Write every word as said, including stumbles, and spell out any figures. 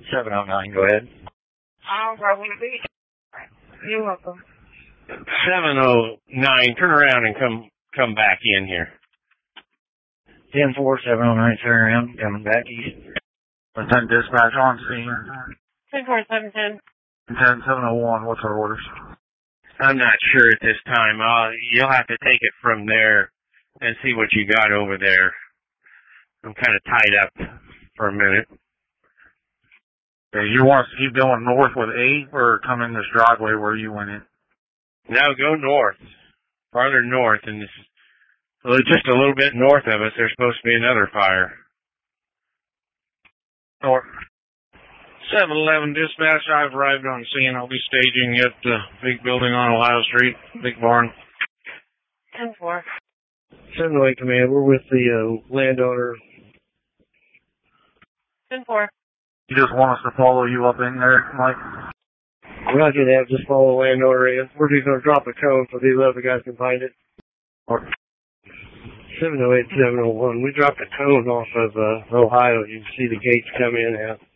seven oh nine, go ahead. I'll probably be. You're welcome. seven oh nine, turn around and come come back in here. ten four, seven oh nine, turn around, coming back east. ten dispatch on scene. ten four, seven ten. ten seven oh one, what's our orders? I'm not sure at this time. Uh, you'll have to take it from there and see what you got over there. I'm kind of tied up for a minute. Okay, you want us to keep going north with eight or come in this driveway where you went in? Now go north, farther north, and this, well, just a little bit north of us, there's supposed to be another fire. North. seven eleven dispatch, I've arrived on scene. I'll be staging at the big building on Ohio Street, big barn. ten four. seven oh eight command, we're with the uh, landowner. ten four. You just want us to follow you up in there, Mike? Roger that, just follow the landowner in. We're just going to drop a cone so these other guys can find it. Or seven oh eight, seven oh one, we dropped a cone off of uh, Ohio. You can see the gates come in and out.